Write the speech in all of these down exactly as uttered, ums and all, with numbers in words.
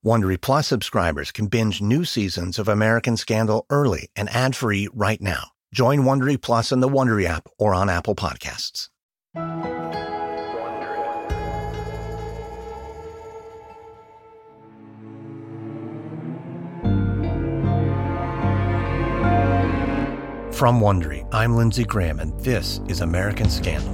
Wondery Plus subscribers can binge new seasons of American Scandal early and ad-free right now. Join Wondery Plus in the Wondery app or on Apple Podcasts. From Wondery, I'm Lindsey Graham, and this is American Scandal.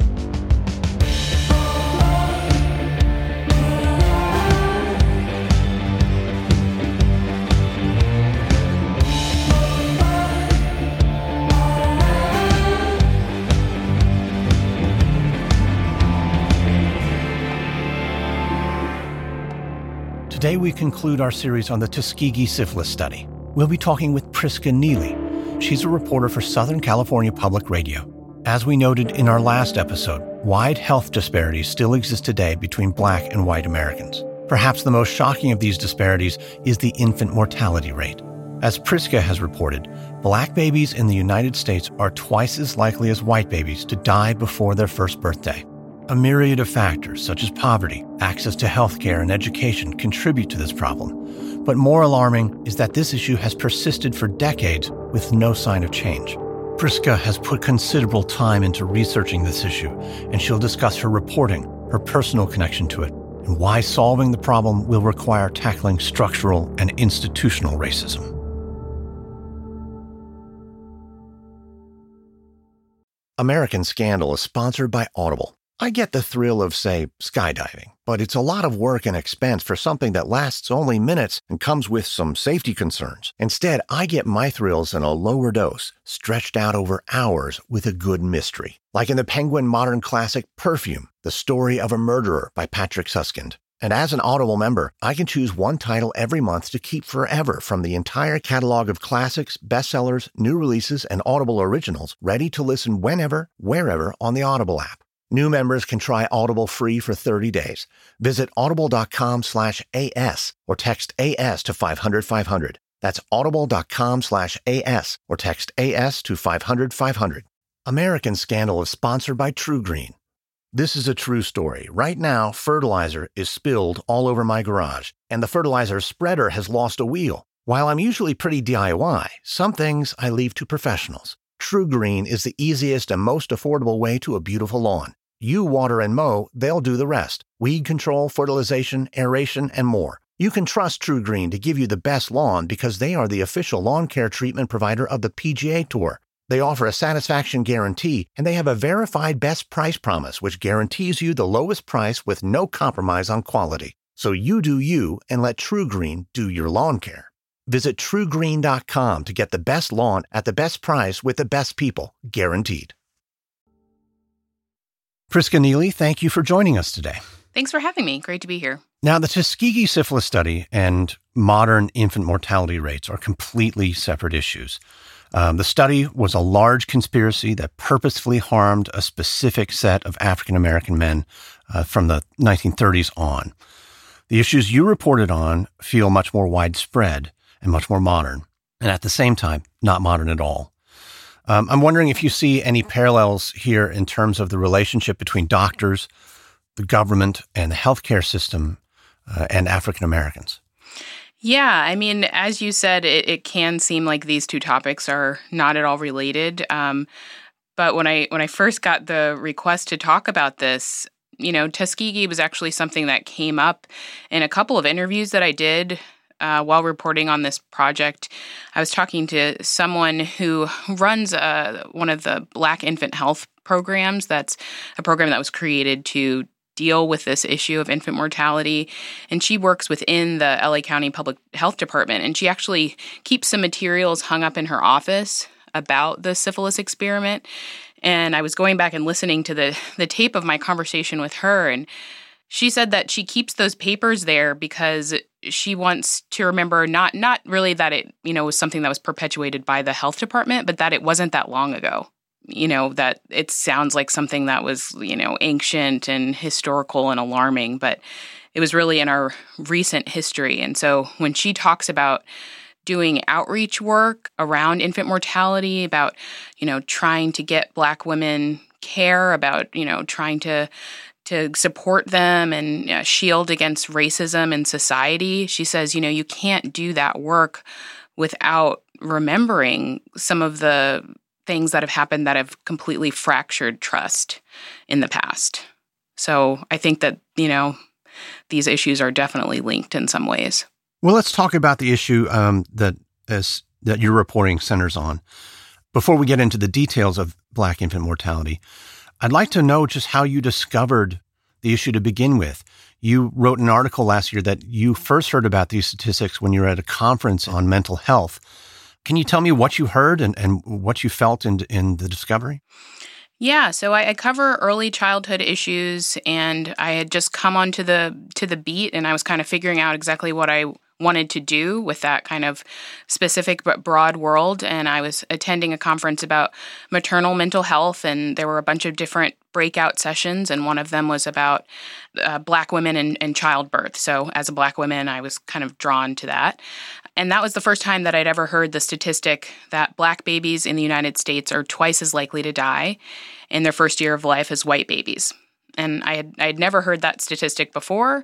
Today we conclude our series on the Tuskegee syphilis study. We'll be talking with Priska Neely. She's a reporter for Southern California Public Radio. As we noted in our last episode, wide health disparities still exist today between Black and white Americans. Perhaps the most shocking of these disparities is the infant mortality rate. As Priska has reported, Black babies in the United States are twice as likely as white babies to die before their first birthday. A myriad of factors, such as poverty, access to health care, and education contribute to this problem. But more alarming is that this issue has persisted for decades with no sign of change. Priska has put considerable time into researching this issue, and she'll discuss her reporting, her personal connection to it, and why solving the problem will require tackling structural and institutional racism. American Scandal is sponsored by Audible. I get the thrill of, say, skydiving, but it's a lot of work and expense for something that lasts only minutes and comes with some safety concerns. Instead, I get my thrills in a lower dose, stretched out over hours with a good mystery. Like in the Penguin modern classic Perfume, The Story of a Murderer by Patrick Suskind. And as an Audible member, I can choose one title every month to keep forever from the entire catalog of classics, bestsellers, new releases, and Audible originals, ready to listen whenever, wherever on the Audible app. New members can try Audible free for thirty days. Visit audible.com slash AS or text A S to five hundred five hundred. That's audible.com slash AS or text A S to five hundred five hundred. American Scandal is sponsored by TruGreen. This is a true story. Right now, fertilizer is spilled all over my garage, and the fertilizer spreader has lost a wheel. While I'm usually pretty D I Y, some things I leave to professionals. TruGreen is the easiest and most affordable way to a beautiful lawn. You water and mow, they'll do the rest. Weed control, fertilization, aeration, and more. You can trust TruGreen to give you the best lawn because they are the official lawn care treatment provider of the P G A Tour. They offer a satisfaction guarantee, and they have a verified best price promise, which guarantees you the lowest price with no compromise on quality. So you do you and let TruGreen do your lawn care. Visit True Green dot com to get the best lawn at the best price with the best people, guaranteed. Priska Neely, thank you for joining us today. Thanks for having me. Great to be here. Now, the Tuskegee syphilis study and modern infant mortality rates are completely separate issues. Um, the study was a large conspiracy that purposefully harmed a specific set of African-American men uh, from the nineteen thirties on. The issues you reported on feel much more widespread and much more modern, and at the same time, not modern at all. Um, I'm wondering if you see any parallels here in terms of the relationship between doctors, the government, and the healthcare system uh, and African Americans. Yeah, I mean, as you said, it, it can seem like these two topics are not at all related. Um, but when I when I first got the request to talk about this, you know, Tuskegee was actually something that came up in a couple of interviews that I did Uh, while reporting on this project. I was talking to someone who runs uh, one of the Black infant health programs. That's a program that was created to deal with this issue of infant mortality. And she works within the L A County Public Health Department. And she actually keeps some materials hung up in her office about the syphilis experiment. And I was going back and listening to the, the tape of my conversation with her, and she said that she keeps those papers there because she wants to remember not not really that it, you know, was something that was perpetuated by the health department, but that it wasn't that long ago. You know, that it sounds like something that was, you know, ancient and historical and alarming, but it was really in our recent history. And so when she talks about doing outreach work around infant mortality, about, you know, trying to get Black women care, about, you know, trying to to support them and uh, shield against racism in society. She says, you know, you can't do that work without remembering some of the things that have happened that have completely fractured trust in the past. So I think that, you know, these issues are definitely linked in some ways. Well, let's talk about the issue um, that is, that your reporting centers on. Before we get into the details of Black infant mortality, I'd like to know just how you discovered the issue to begin with. You wrote an article last year that you first heard about these statistics when you were at a conference on mental health. Can you tell me what you heard and, and what you felt in, in the discovery? Yeah, so I, I cover early childhood issues, and I had just come onto the to the beat, and I was kind of figuring out exactly what I wanted to do with that kind of specific but broad world. And I was attending a conference about maternal mental health, and there were a bunch of different breakout sessions, and one of them was about uh, Black women and, and childbirth. So as a Black woman, I was kind of drawn to that. And that was the first time that I'd ever heard the statistic that Black babies in the United States are twice as likely to die in their first year of life as white babies. And I had I had never heard that statistic before.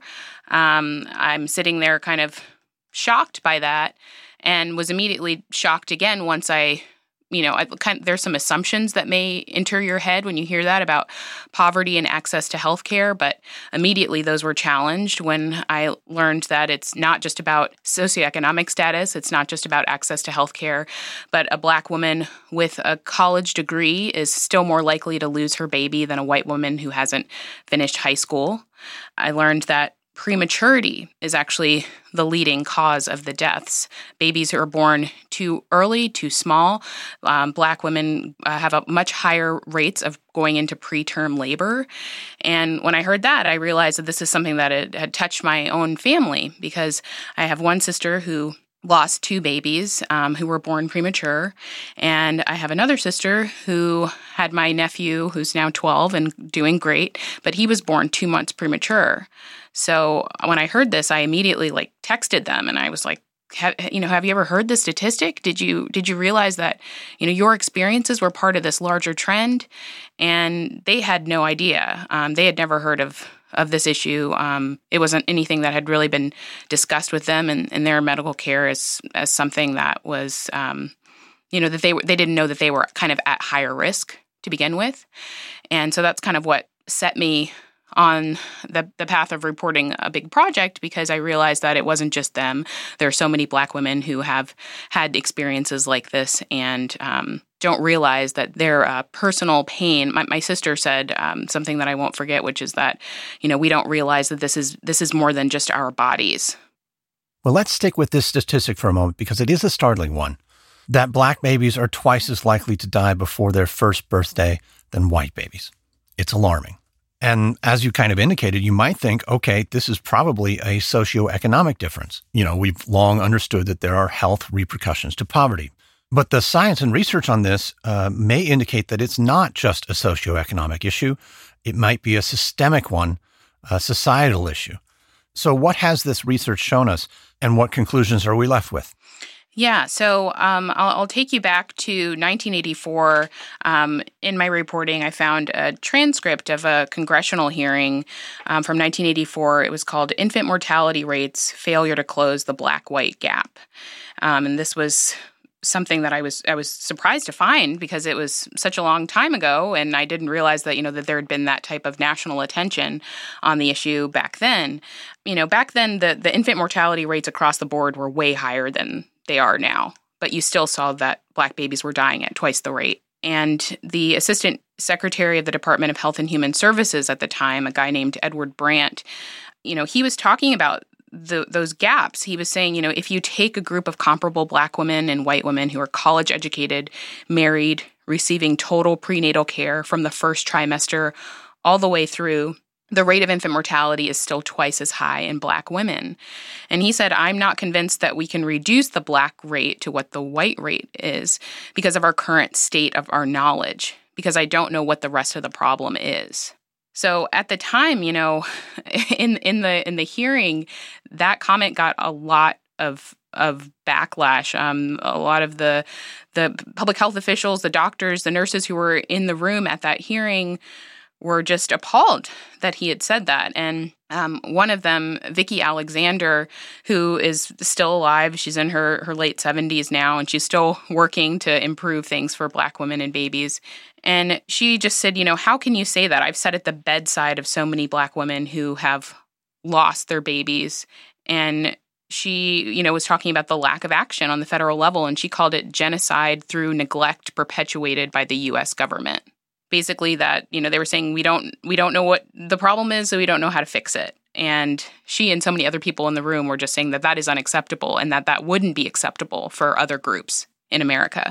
Um, I'm sitting there kind of shocked by that, and was immediately shocked again once I, you know, I kind of, there's some assumptions that may enter your head when you hear that about poverty and access to healthcare, but immediately those were challenged when I learned that it's not just about socioeconomic status, it's not just about access to healthcare, but a Black woman with a college degree is still more likely to lose her baby than a white woman who hasn't finished high school. I learned that prematurity is actually the leading cause of the deaths. Babies who are born too early, too small. Um, Black women uh, have a much higher rates of going into preterm labor. And when I heard that, I realized that this is something that had, had touched my own family, because I have one sister who lost two babies um, who were born premature. And I have another sister who had my nephew, who's now twelve and doing great, but he was born two months premature. So when I heard this, I immediately like texted them, and I was like, have, you know, have you ever heard this statistic? Did you did you realize that, you know, your experiences were part of this larger trend? And they had no idea. Um, they had never heard of of this issue. Um, it wasn't anything that had really been discussed with them in, in their medical care as as something that was, um, you know, that they were, they didn't know that they were kind of at higher risk to begin with. And so that's kind of what set me on the, the path of reporting a big project, because I realized that it wasn't just them. There are so many Black women who have had experiences like this and um, don't realize that their uh, personal pain. My, my sister said um, something that I won't forget, which is that, you know, we don't realize that this is this is more than just our bodies. Well, let's stick with this statistic for a moment, because it is a startling one, that Black babies are twice as likely to die before their first birthday than white babies. It's alarming. And as you kind of indicated, you might think, okay, this is probably a socioeconomic difference. You know, we've long understood that there are health repercussions to poverty. But the science and research on this uh, may indicate that it's not just a socioeconomic issue. It might be a systemic one, a societal issue. So what has this research shown us, and what conclusions are we left with? Yeah, so um, I'll, I'll take you back to nineteen eighty-four. Um, in my reporting, I found a transcript of a congressional hearing um, from nineteen eighty-four. It was called Infant Mortality Rates, Failure to Close the Black-White Gap. Um, and this was something that I was I was surprised to find, because it was such a long time ago, and I didn't realize that, you know, that there had been that type of national attention on the issue back then. You know, back then, the, the infant mortality rates across the board were way higher than they are now, but you still saw that Black babies were dying at twice the rate. And the Assistant Secretary of the Department of Health and Human Services at the time, a guy named Edward Brandt, you know, he was talking about the, those gaps. He was saying, you know, if you take a group of comparable Black women and white women who are college educated, married, receiving total prenatal care from the first trimester all the way through, the rate of infant mortality is still twice as high in Black women. And he said, I'm not convinced that we can reduce the Black rate to what the white rate is because of our current state of our knowledge, because I don't know what the rest of the problem is. So at the time, you know, in in the in the hearing, that comment got a lot of of backlash. Um, a lot of the the public health officials, the doctors, the nurses who were in the room at that hearing were just appalled that he had said that. And um, one of them, Vicki Alexander, who is still alive, she's in her, her late seventies now, and she's still working to improve things for Black women and babies. And she just said, you know, how can you say that? I've sat at the bedside of so many Black women who have lost their babies. And she, you know, was talking about the lack of action on the federal level, and she called it genocide through neglect perpetuated by the U S government. Basically that, you know, they were saying we don't we don't know what the problem is, so we don't know how to fix it. And she and so many other people in the room were just saying that that is unacceptable and that that wouldn't be acceptable for other groups in America.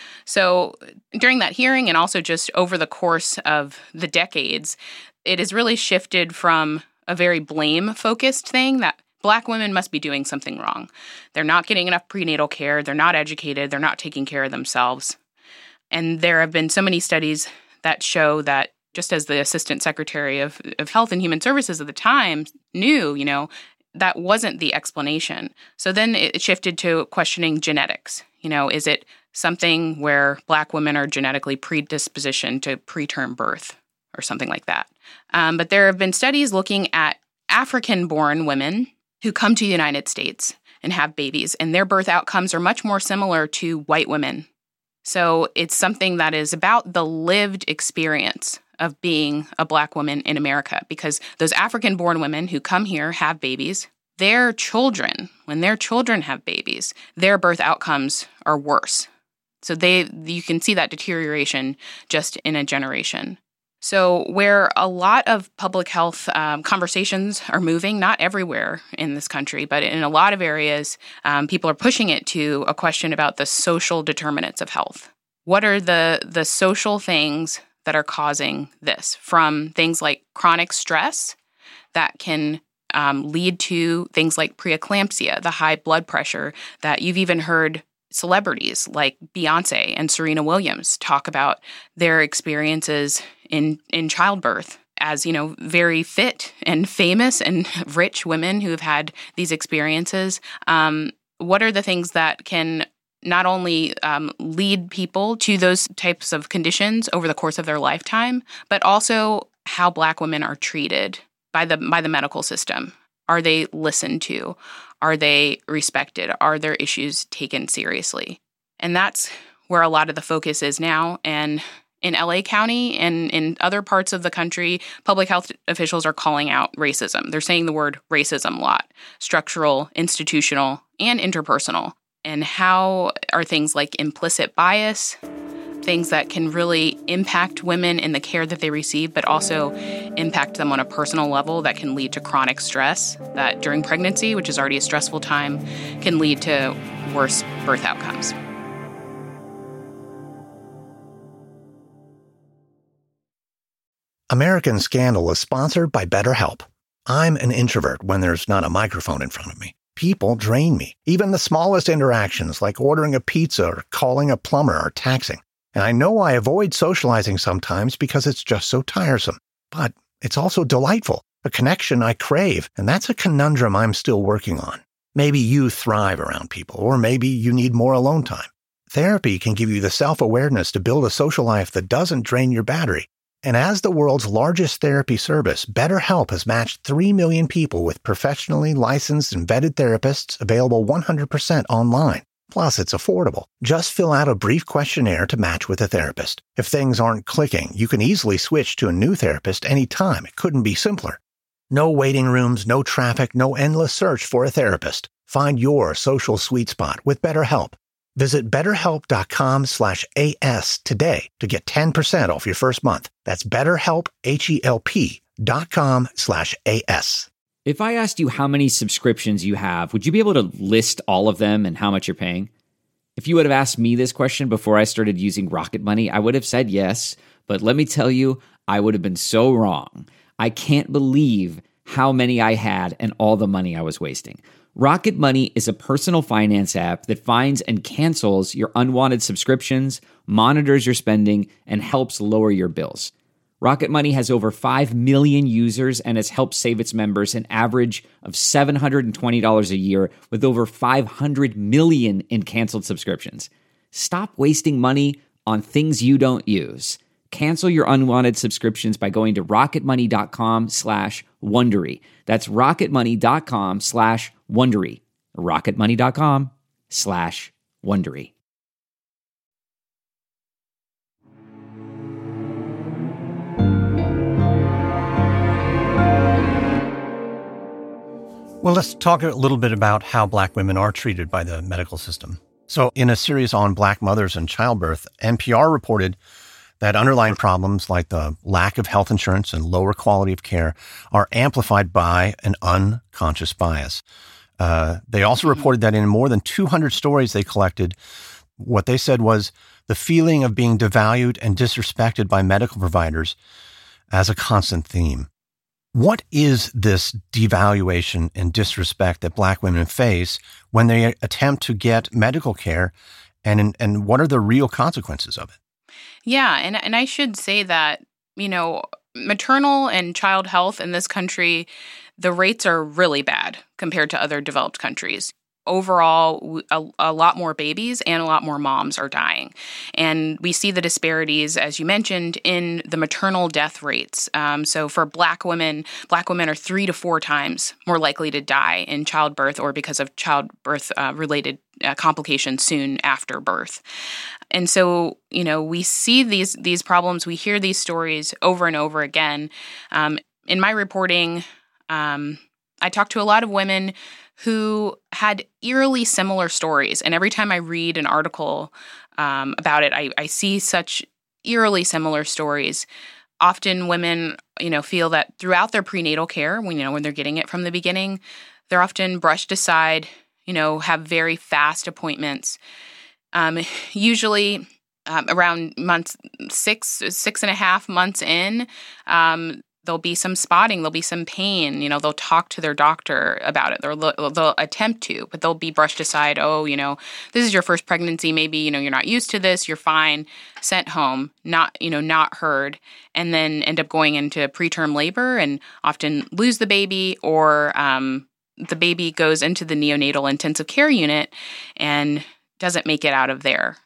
So during that hearing and also just over the course of the decades, it has really shifted from a very blame-focused thing that Black women must be doing something wrong. They're not getting enough prenatal care. They're not educated. They're not taking care of themselves. And there have been so many studies that show that, just as the Assistant Secretary of, of Health and Human Services at the time knew, you know, that wasn't the explanation. So then it shifted to questioning genetics. You know, is it something where Black women are genetically predispositioned to preterm birth or something like that? Um, but there have been studies looking at African-born women who come to the United States and have babies, and their birth outcomes are much more similar to white women. So it's something that is about the lived experience of being a Black woman in America, because those African-born women who come here have babies, their children, when their children have babies, their birth outcomes are worse. So they, you can see that deterioration just in a generation. So where a lot of public health um, conversations are moving, not everywhere in this country, but in a lot of areas, um, people are pushing it to a question about the social determinants of health. What are the the social things that are causing this? From things like chronic stress that can um, lead to things like preeclampsia, the high blood pressure that you've even heard celebrities like Beyonce and Serena Williams talk about their experiences in, in childbirth as, you know, very fit and famous and rich women who have had these experiences. Um, what are the things that can not only um, lead people to those types of conditions over the course of their lifetime, but also how Black women are treated by the by the medical system? Are they listened to? Are they respected? Are their issues taken seriously? And that's where a lot of the focus is now. And in L A County and in other parts of the country, public health officials are calling out racism. They're saying the word racism a lot: structural, institutional, and interpersonal. And how are things like implicit bias, things that can really impact women in the care that they receive, but also impact them on a personal level that can lead to chronic stress that during pregnancy, which is already a stressful time, can lead to worse birth outcomes. American Scandal is sponsored by BetterHelp. I'm an introvert when there's not a microphone in front of me. People drain me. Even the smallest interactions, like ordering a pizza or calling a plumber, are taxing. And I know I avoid socializing sometimes because it's just so tiresome. But it's also delightful, a connection I crave, and that's a conundrum I'm still working on. Maybe you thrive around people, or maybe you need more alone time. Therapy can give you the self-awareness to build a social life that doesn't drain your battery. And as the world's largest therapy service, BetterHelp has matched three million people with professionally licensed and vetted therapists available one hundred percent online. Plus, it's affordable. Just fill out a brief questionnaire to match with a therapist. If things aren't clicking, you can easily switch to a new therapist anytime. It couldn't be simpler. No waiting rooms, no traffic, no endless search for a therapist. Find your social sweet spot with BetterHelp. Visit betterhelp.com slash AS today to get ten percent off your first month. That's betterhelp, H-E-L-P dot com slash AS. If I asked you how many subscriptions you have, would you be able to list all of them and how much you're paying? If you would have asked me this question before I started using Rocket Money, I would have said yes. But let me tell you, I would have been so wrong. I can't believe how many I had and all the money I was wasting. Rocket Money is a personal finance app that finds and cancels your unwanted subscriptions, monitors your spending, and helps lower your bills. Rocket Money has over five million users and has helped save its members an average of seven hundred twenty dollars a year with over five hundred million in canceled subscriptions. Stop wasting money on things you don't use. Cancel your unwanted subscriptions by going to rocketmoney.com slash Wondery. That's rocketmoney.com slash Wondery. rocketmoney.com slash Wondery. Well, let's talk a little bit about how Black women are treated by the medical system. So in a series on Black mothers and childbirth, N P R reported that underlying problems like the lack of health insurance and lower quality of care are amplified by an unconscious bias. Uh, they also reported that in more than two hundred stories they collected, what they said was the feeling of being devalued and disrespected by medical providers as a constant theme. What is this devaluation and disrespect that Black women face when they attempt to get medical care, and and what are the real consequences of it? Yeah, and and I should say that, you know, maternal and child health in this country, the rates are really bad compared to other developed countries. Overall, a, a lot more babies and a lot more moms are dying. And we see the disparities, as you mentioned, in the maternal death rates. Um, so for Black women, Black women are three to four times more likely to die in childbirth or because of childbirth-related uh, uh, complications soon after birth. And so, you know, we see these these problems. We hear these stories over and over again. Um, in my reporting, um, I talked to a lot of women who had eerily similar stories. And every time I read an article um, about it, I, I see such eerily similar stories. Often women, you know, feel that throughout their prenatal care, when, you know, when they're getting it from the beginning, they're often brushed aside, you know, have very fast appointments. Um, usually um, around months six, six and a half months in, um, there'll be some spotting, there'll be some pain, you know, they'll talk to their doctor about it. They'll, they'll attempt to, but they'll be brushed aside. Oh, you know, this is your first pregnancy. Maybe, you know, you're not used to this. You're fine. Sent home, not, you know, not heard, and then end up going into preterm labor and often lose the baby, or um, the baby goes into the neonatal intensive care unit and doesn't make it out of there.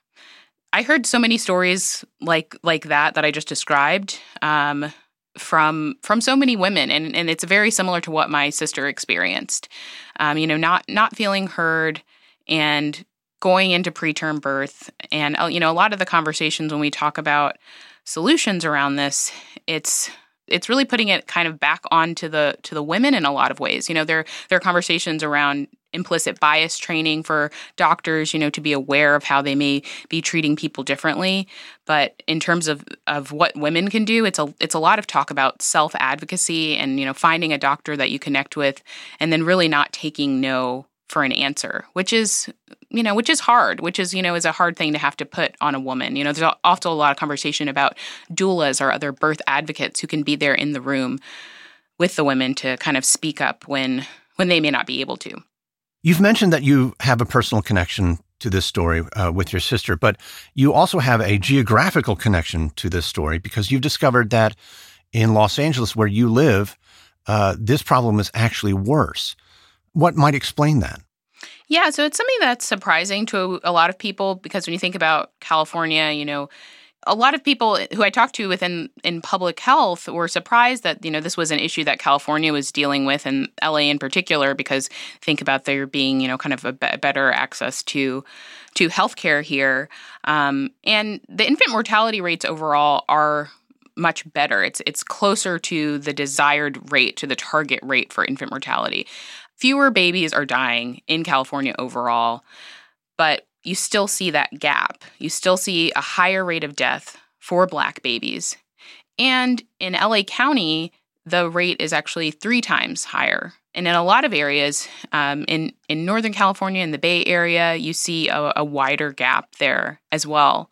I heard so many stories like like that that I just described. Um, from from so many women, and, and it's very similar to what my sister experienced. Um, you know, not not feeling heard and going into preterm birth. And, uh, you know, a lot of the conversations when we talk about solutions around this, it's it's really putting it kind of back onto the to the women in a lot of ways. You know, there there are conversations around implicit bias training for doctors, you know, to be aware of how they may be treating people differently. But in terms of, of what women can do, it's a it's a lot of talk about self-advocacy and, you know, finding a doctor that you connect with, and then really not taking no for an answer, which is, you know, which is hard, which is, you know, is a hard thing to have to put on a woman. You know, there's often a lot of conversation about doulas or other birth advocates who can be there in the room with the women to kind of speak up when when they may not be able to. You've mentioned that you have a personal connection to this story uh, with your sister, but you also have a geographical connection to this story because you've discovered that in Los Angeles, where you live, uh, this problem is actually worse. What might explain that? Yeah, so it's something that's surprising to a lot of people because when you think about California, you know, a lot of people who I talked to within in public health were surprised that, you know, this was an issue that California was dealing with, and L A in particular, because think about there being, you know, kind of a be- better access to to healthcare here. Um, and the infant mortality rates overall are much better. It's it's closer to the desired rate, to the target rate for infant mortality. Fewer babies are dying in California overall, but you still see that gap. You still see a higher rate of death for Black babies. And in L A County, the rate is actually three times higher. And in a lot of areas, um, in, in Northern California, in the Bay Area, you see a, a wider gap there as well.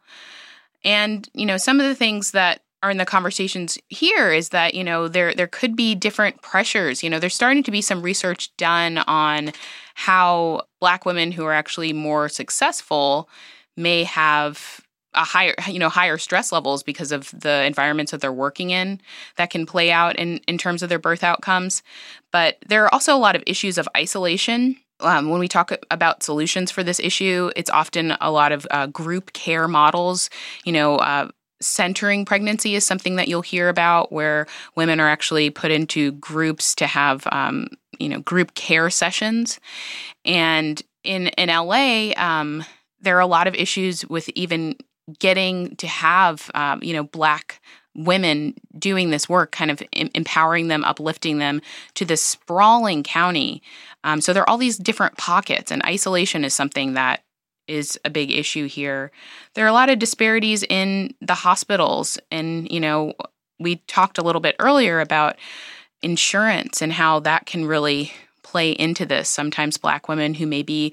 And, you know, some of the things that are in the conversations here is that, you know, there there could be different pressures. You know, there's starting to be some research done on how Black women who are actually more successful may have a higher, you know, higher stress levels because of the environments that they're working in that can play out in, in terms of their birth outcomes. But there are also a lot of issues of isolation. Um, when we talk about solutions for this issue, it's often a lot of uh, group care models, you know, uh, centering pregnancy is something that you'll hear about, where women are actually put into groups to have, um, you know, group care sessions. And in, in L A, um, there are a lot of issues with even getting to have, um, you know, Black women doing this work, kind of em- empowering them, uplifting them to this sprawling county. Um, so there are all these different pockets, and isolation is something that is a big issue here. There are a lot of disparities in the hospitals. And, you know, we talked a little bit earlier about insurance and how that can really play into this. Sometimes Black women who may be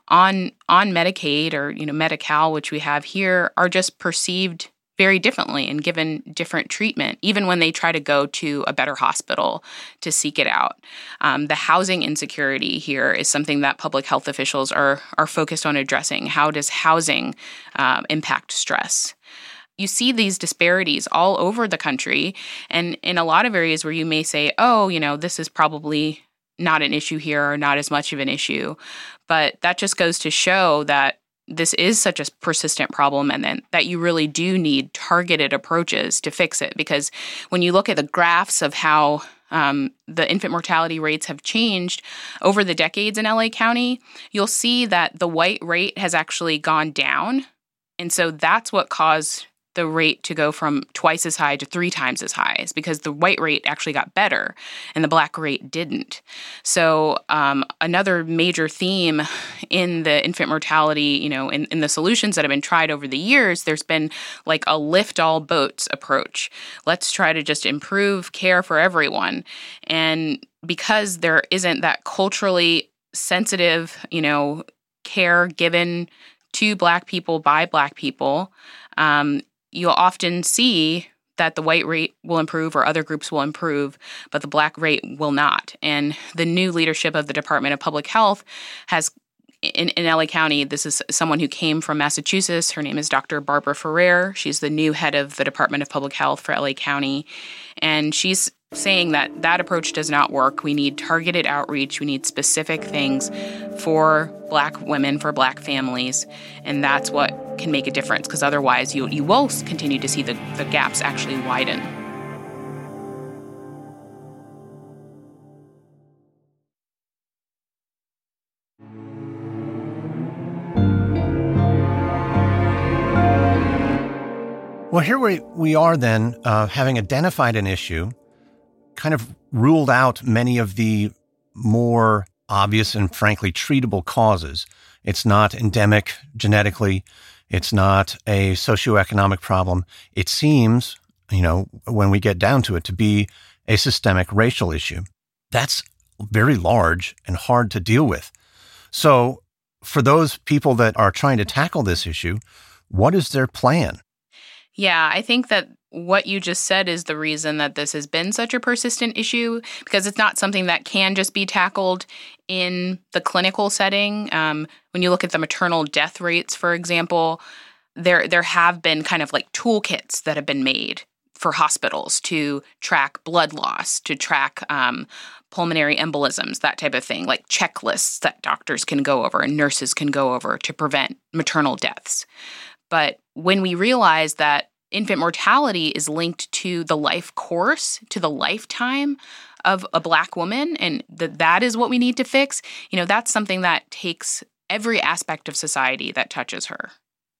on on Medicaid or, you know, Medi-Cal, which we have here, are just perceived very differently and given different treatment, even when they try to go to a better hospital to seek it out. Um, the housing insecurity here is something that public health officials are are focused on addressing. How does housing um, impact stress? You see these disparities all over the country, and in a lot of areas where you may say, oh, you know, this is probably not an issue here or not as much of an issue. But that just goes to show that this is such a persistent problem, and then that you really do need targeted approaches to fix it. Because when you look at the graphs of how um, the infant mortality rates have changed over the decades in L A County, you'll see that the white rate has actually gone down. And so that's what caused the rate to go from twice as high to three times as high, is because the white rate actually got better and the Black rate didn't. So um, another major theme in the infant mortality, you know, in, in the solutions that have been tried over the years, there's been like a lift all boats approach. Let's try to just improve care for everyone. And because there isn't that culturally sensitive, you know, care given to Black people by Black people, um, you'll often see that the white rate will improve or other groups will improve, but the Black rate will not. And the new leadership of the Department of Public Health has, in, in L A County, this is someone who came from Massachusetts. Her name is Doctor Barbara Ferrer. She's the new head of the Department of Public Health for L A County. And she's saying that that approach does not work. We need targeted outreach. We need specific things for Black women, for Black families. And that's what can make a difference, because otherwise you you will continue to see the, the gaps actually widen. Well, here we, we are then, uh, having identified an issue, kind of ruled out many of the more obvious and frankly treatable causes. It's not endemic genetically. It's not a socioeconomic problem. It seems, you know, when we get down to it, to be a systemic racial issue. That's very large and hard to deal with. So for those people that are trying to tackle this issue, what is their plan? Yeah, I think that what you just said is the reason that this has been such a persistent issue, because it's not something that can just be tackled in the clinical setting. Um, when you look at the maternal death rates, for example, there there have been kind of like toolkits that have been made for hospitals to track blood loss, to track um, pulmonary embolisms, that type of thing, like checklists that doctors can go over and nurses can go over to prevent maternal deaths. But when we realize that infant mortality is linked to the life course, to the lifetime of a Black woman, and that that is what we need to fix, you know, that's something that takes every aspect of society that touches her.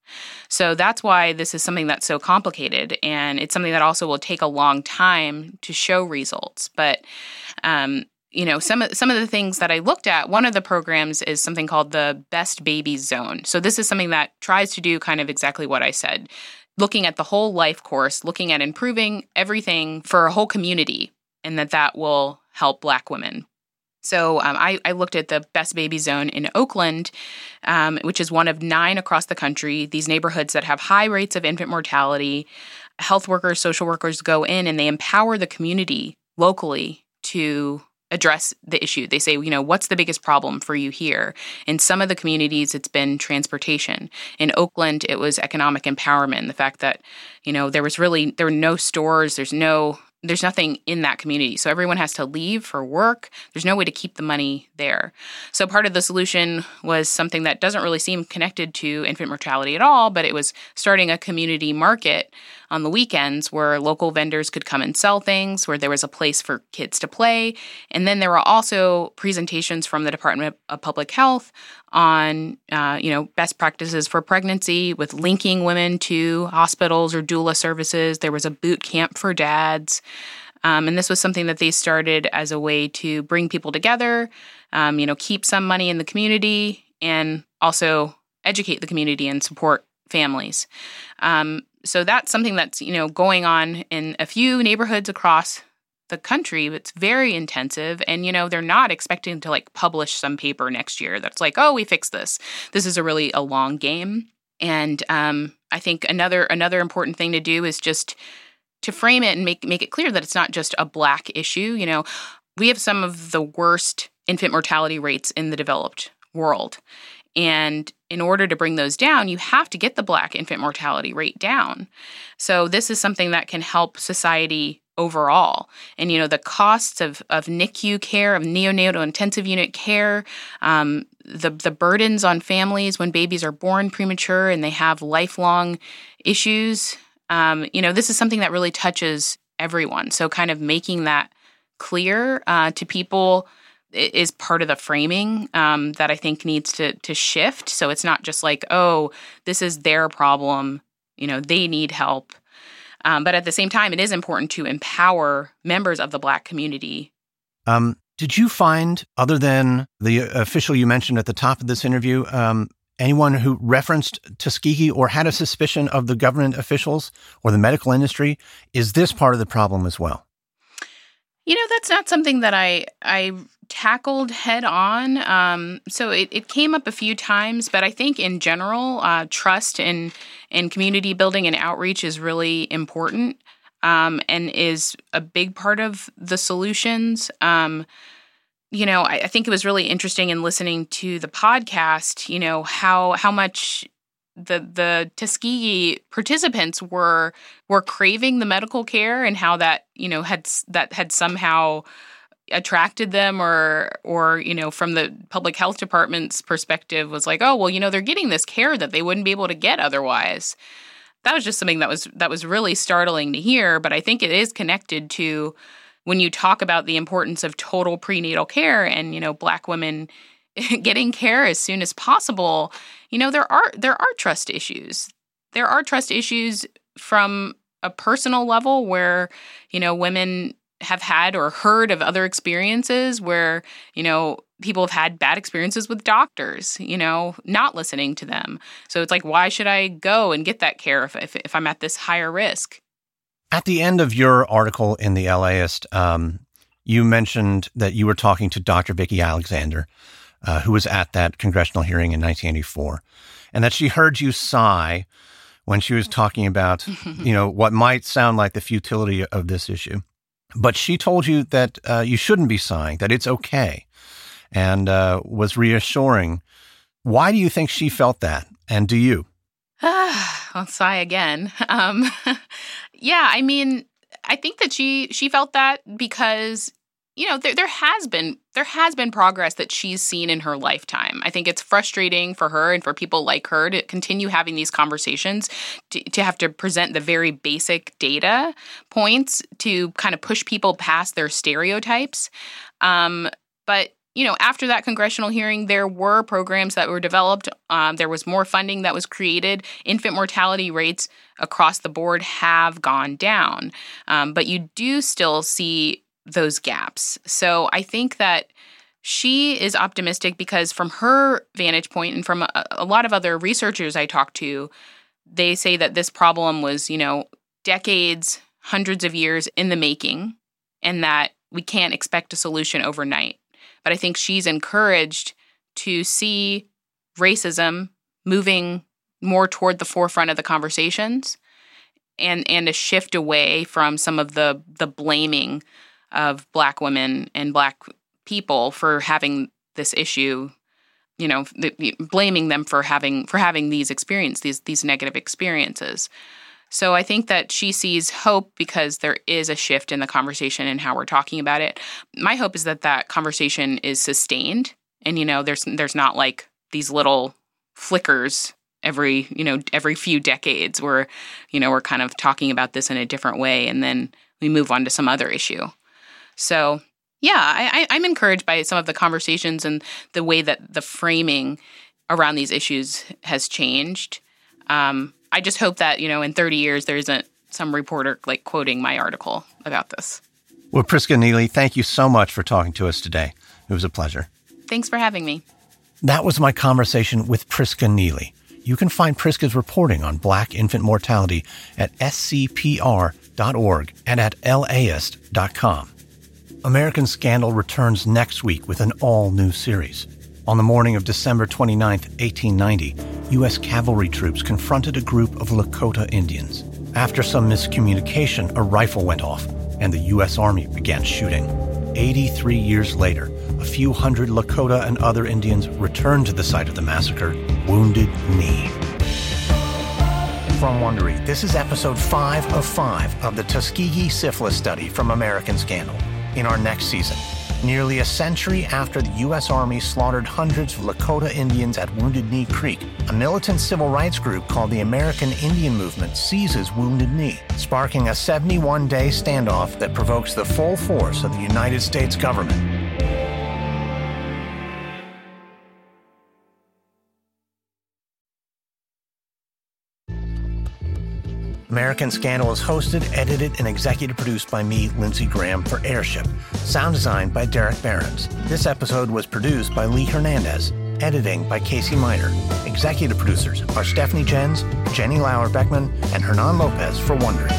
So that's why this is something that's so complicated, and it's something that also will take a long time to show results. But um, you know, some of, some of the things that I looked at, one of the programs is something called the Best Babies Zone. So this is something that tries to do kind of exactly what I said, looking at the whole life course, looking at improving everything for a whole community, and that that will help Black women. So um, I, I looked at the Best Baby Zone in Oakland, um, which is one of nine across the country, these neighborhoods that have high rates of infant mortality. Health workers, social workers go in and they empower the community locally to address the issue. They say, you know, what's the biggest problem for you here? In some of the communities, it's been transportation. In Oakland, it was economic empowerment. The fact that, you know, there was really, there were no stores, there's no, there's nothing in that community. So everyone has to leave for work. There's no way to keep the money there. So part of the solution was something that doesn't really seem connected to infant mortality at all, but it was starting a community market on the weekends where local vendors could come and sell things, where there was a place for kids to play. And then there were also presentations from the Department of Public Health on, uh, you know, best practices for pregnancy with linking women to hospitals or doula services. There was a boot camp for dads. Um, and this was something that they started as a way to bring people together, um, you know, keep some money in the community, and also educate the community and support families. Um, so that's something that's, you know, going on in a few neighborhoods across the country. It's very intensive. And, you know, they're not expecting to like publish some paper next year that's like, oh, we fixed this. This is a really a long game. And um, I think another another important thing to do is just to frame it and make make it clear that it's not just a Black issue. You know, we have some of the worst infant mortality rates in the developed world. And in order to bring those down, you have to get the Black infant mortality rate down. So this is something that can help society overall. And, you know, the costs of, of N I C U care, of neonatal intensive unit care, um, the, the burdens on families when babies are born premature and they have lifelong issues, um, you know, this is something that really touches everyone. So kind of making that clear uh, to people is part of the framing um, that I think needs to to shift. So it's not just like, oh, this is their problem, you know, they need help. Um, but at the same time, it is important to empower members of the Black community. Um, did you find, other than the official you mentioned at the top of this interview, um, anyone who referenced Tuskegee or had a suspicion of the government officials or the medical industry? Is this part of the problem as well? You know, that's not something that I I tackled head on. Um, so it, it came up a few times, but I think in general, uh, trust and and community building and outreach is really important um, and is a big part of the solutions. Um, you know, I, I think it was really interesting in listening to the podcast, you know, how how much the the Tuskegee participants were were craving the medical care, and how that, you know, had that had somehow attracted them, or or you know, from the public health department's perspective was like, oh, well, you know, they're getting this care that they wouldn't be able to get otherwise. That was just something that was that was really startling to hear. But I think it is connected to when you talk about the importance of total prenatal care and, you know, Black women getting care as soon as possible. You know, there are there are trust issues. There are trust issues from a personal level where, you know, women have had or heard of other experiences where, you know, people have had bad experiences with doctors, you know, not listening to them. So it's like, why should I go and get that care if if, if I'm at this higher risk? At the end of your article in the LAist, um, you mentioned that you were talking to Doctor Vicki Alexander, Uh, who was at that congressional hearing in nineteen eighty-four, and that she heard you sigh when she was talking about, you know, what might sound like the futility of this issue. But she told you that uh, you shouldn't be sighing, that it's okay, and uh, was reassuring. Why do you think she felt that? And do you? I'll sigh again. Um, yeah, I mean, I think that she she felt that because, you know, there there has been there has been progress that she's seen in her lifetime. I think it's frustrating for her and for people like her to continue having these conversations, to, to have to present the very basic data points to kind of push people past their stereotypes. Um, but, you know, after that congressional hearing, there were programs that were developed. Um, there was more funding that was created. Infant mortality rates across the board have gone down. Um, but you do still see those gaps. So I think that she is optimistic because from her vantage point and from a, a lot of other researchers I talked to, they say that this problem was, you know, decades, hundreds of years in the making, and that we can't expect a solution overnight. But I think she's encouraged to see racism moving more toward the forefront of the conversations, and and a shift away from some of the the blaming of Black women and Black people for having this issue, you know, the, blaming them for having for having these experiences, these these negative experiences. So I think that she sees hope because there is a shift in the conversation and how we're talking about it. My hope is that that conversation is sustained, and, you know, there's there's not like these little flickers every, you know, every few decades we're, you know, we're kind of talking about this in a different way, and then we move on to some other issue. So, yeah, I, I'm encouraged by some of the conversations and the way that the framing around these issues has changed. Um, I just hope that, you know, in thirty years, there isn't some reporter like quoting my article about this. Well, Priska Neely, thank you so much for talking to us today. It was a pleasure. Thanks for having me. That was my conversation with Priska Neely. You can find Priska's reporting on Black infant mortality at S C P R dot org and at L A ist dot com. American Scandal returns next week with an all-new series. On the morning of December twenty-ninth, eighteen ninety, U S cavalry troops confronted a group of Lakota Indians. After some miscommunication, a rifle went off, and the U S Army began shooting. eighty-three years later, a few hundred Lakota and other Indians returned to the site of the massacre, Wounded Knee. From Wondery, this is episode five of five of the Tuskegee Syphilis Study from American Scandal. In our next season, nearly a century after the U S Army slaughtered hundreds of Lakota Indians at Wounded Knee Creek, a militant civil rights group called the American Indian Movement seizes Wounded Knee, sparking a seventy-one day standoff that provokes the full force of the United States government. American Scandal is hosted, edited, and executive produced by me, Lindsey Graham, for Airship. Sound designed by Derek Behrens. This episode was produced by Lee Hernandez. Editing by Casey Miner. Executive producers are Stephanie Jens, Jenny Lauer-Beckman, and Hernan Lopez for Wondery.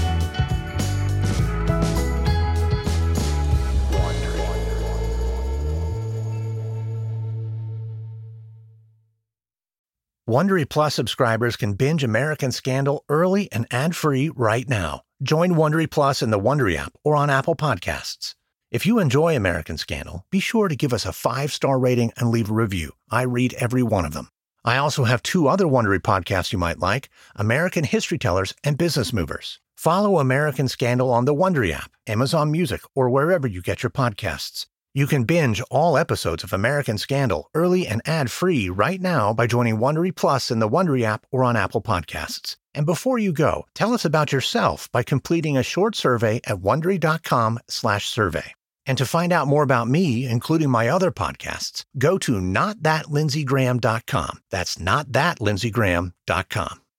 Wondery Plus subscribers can binge American Scandal early and ad-free right now. Join Wondery Plus in the Wondery app or on Apple Podcasts. If you enjoy American Scandal, be sure to give us a five-star rating and leave a review. I read every one of them. I also have two other Wondery podcasts you might like, American History Tellers and Business Movers. Follow American Scandal on the Wondery app, Amazon Music, or wherever you get your podcasts. You can binge all episodes of American Scandal early and ad-free right now by joining Wondery Plus in the Wondery app or on Apple Podcasts. And before you go, tell us about yourself by completing a short survey at wondery.com slash survey. And to find out more about me, including my other podcasts, go to not that lindsey graham dot com. That's not that lindsey graham dot com.